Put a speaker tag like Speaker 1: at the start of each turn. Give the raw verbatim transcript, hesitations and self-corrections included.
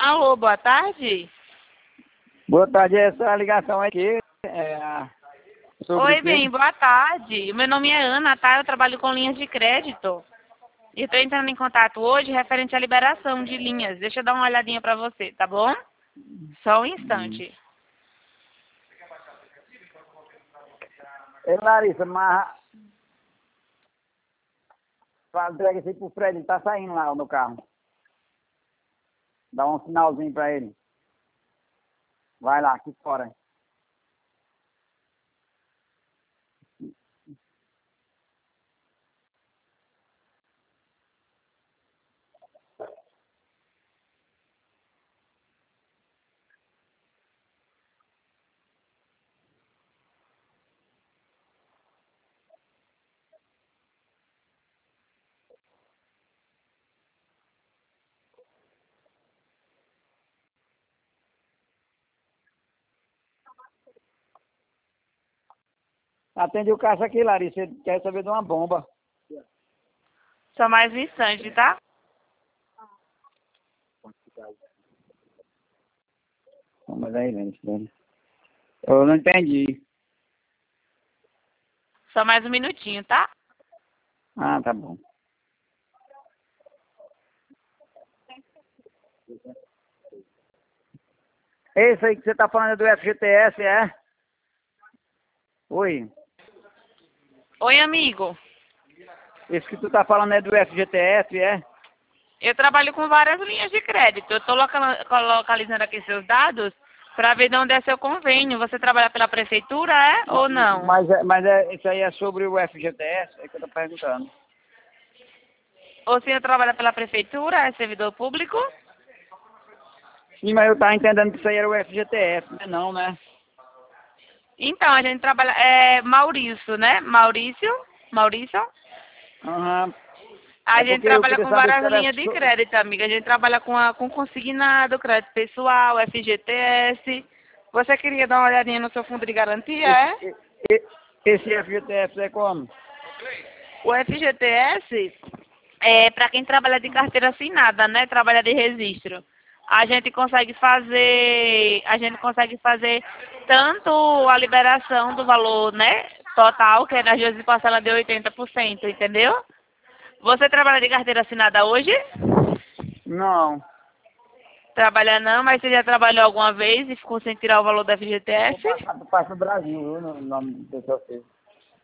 Speaker 1: Alô, boa tarde.
Speaker 2: Boa tarde, essa ligação aqui é sobre
Speaker 1: Oi,
Speaker 2: o
Speaker 1: bem,
Speaker 2: quê?
Speaker 1: boa tarde. Meu nome é Ana, tá? Eu trabalho com linhas de crédito. E estou entrando em contato hoje referente à liberação de linhas. Deixa eu dar uma olhadinha para você, tá bom? Só um
Speaker 2: Hum.
Speaker 1: instante.
Speaker 2: Ei, Larissa, mas fala, entrega isso aí pro Fred, ele tá saindo lá no carro. Dá um sinalzinho pra ele. Vai lá, aqui fora. Atende o caixa aqui, Larissa, ele quer saber de uma bomba.
Speaker 1: Só mais um instante, tá?
Speaker 2: Não, mas aí, velho. Eu não entendi.
Speaker 1: Só mais um minutinho, tá?
Speaker 2: Ah, tá bom. Esse aí que você tá falando é do F G T S, é? Oi.
Speaker 1: Oi, amigo.
Speaker 2: Esse que tu tá falando é do F G T S, é?
Speaker 1: Eu trabalho com várias linhas de crédito. Eu estou localizando aqui seus dados para ver de onde é seu convênio. Você trabalha pela prefeitura, é ou não?
Speaker 2: Mas, é, mas é, isso aí é sobre o F G T S, é que eu tô perguntando.
Speaker 1: O senhor trabalha pela prefeitura, é servidor público?
Speaker 2: Sim, mas eu tava entendendo que isso aí era o F G T S, né? Não, né?
Speaker 1: Então, a gente trabalha... É Maurício, né? Maurício? Maurício?
Speaker 2: Aham.
Speaker 1: A
Speaker 2: É
Speaker 1: gente
Speaker 2: porque eu
Speaker 1: trabalha
Speaker 2: queria
Speaker 1: com
Speaker 2: saber se
Speaker 1: várias
Speaker 2: era...
Speaker 1: linhas de
Speaker 2: so-
Speaker 1: crédito, amiga. A gente trabalha com, a, com consignado, crédito pessoal, F G T S. Você queria dar uma olhadinha no seu fundo de garantia,
Speaker 2: Esse,
Speaker 1: é?
Speaker 2: e- e- esse F G T S é como?
Speaker 1: O F G T S é para quem trabalha de carteira assinada, né? Trabalha de registro. A gente consegue fazer, a gente consegue fazer tanto a liberação do valor, né? Total, que é nas dias de parcela de oitenta por cento, entendeu? Você trabalha de carteira assinada hoje?
Speaker 2: Não.
Speaker 1: Trabalha não, mas você já trabalhou alguma vez e ficou sem tirar o valor da
Speaker 2: Eu vou
Speaker 1: F G T S?
Speaker 2: passar, passar do Brasil, viu, no nome do seu filho.